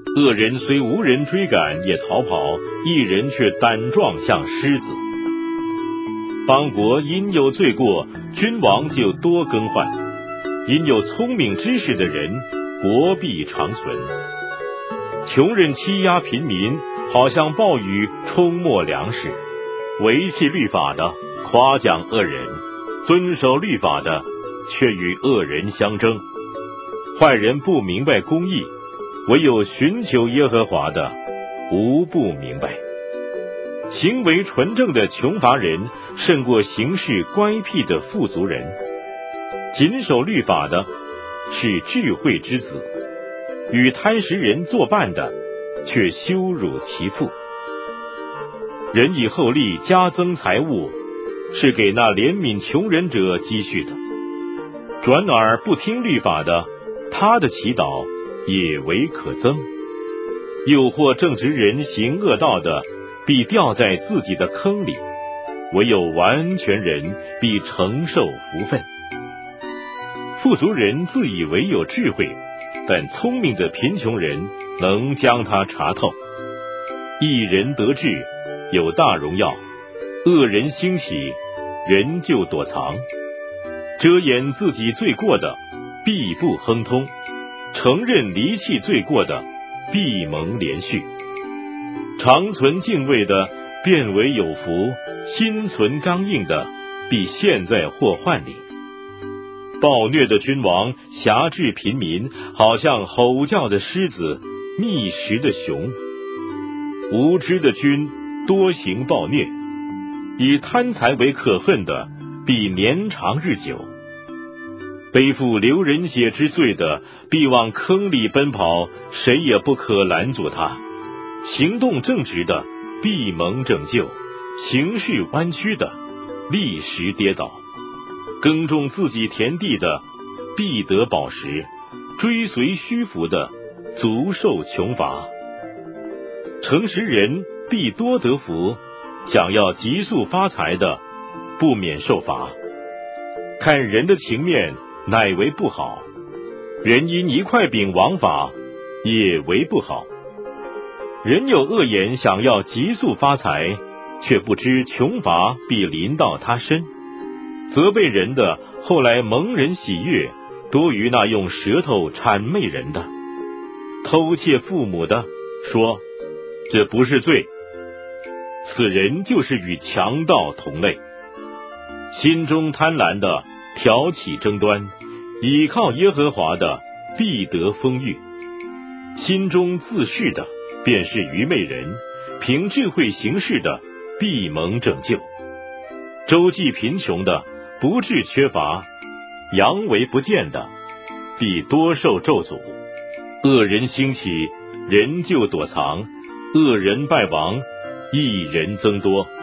恶人虽无人追赶也逃跑，一人却胆壮像狮子。邦国因有罪过，君王就多更换；因有聪明知识的人，国必长存。穷人欺压平民，好像暴雨冲没粮食。违弃律法的夸奖恶人，遵守律法的却与恶人相争。坏人不明白公义，唯有寻求耶和华的无不明白。行为纯正的穷乏人胜过行事乖僻的富足人。谨守律法的是智慧之子，与贪食人作伴的却羞辱其父。人以厚利加增财物，是给那怜悯穷人者积蓄的。转耳不听律法的，他的祈祷也为可憎。诱惑正直人行恶道的，必掉在自己的坑里，唯有完全人必承受福分。富足人自以为有智慧，但聪明的贫穷人能将他查透。一人得志，有大荣耀；恶人兴起，人就躲藏。遮掩自己罪过的，必不亨通；承认离弃罪过的，必蒙连续。长存敬畏的，变为有福；心存刚硬的，必陷在祸患里。暴虐的君王辖制平民，好像吼叫的狮子，觅食的熊。无知的君多行暴虐，以贪财为可恨的，必年长日久。背负流人血之罪的，必往坑里奔跑，谁也不可拦阻他。行动正直的，必蒙拯救；行事弯曲的，立时跌倒。耕种自己田地的，必得饱食；追随虚浮的，足受穷乏。诚实人必多得福，想要急速发财的，不免受罚。看人的情面，乃为不好；人因一块饼枉法，也为不好。人有恶言，想要急速发财，却不知穷乏必临到他身。责备人的，后来蒙人喜悦，多于那用舌头谄媚人的。偷窃父母的，说这不是罪，此人就是与强盗同类。心中贪婪的，挑起争端；倚靠耶和华的，必得丰裕。心中自恃的，便是愚昧人；凭智慧行事的，必蒙拯救。周济贫穷的，不致缺乏；扬为不见的，必多受咒诅。恶人兴起，人就躲藏；恶人败亡，一人增多。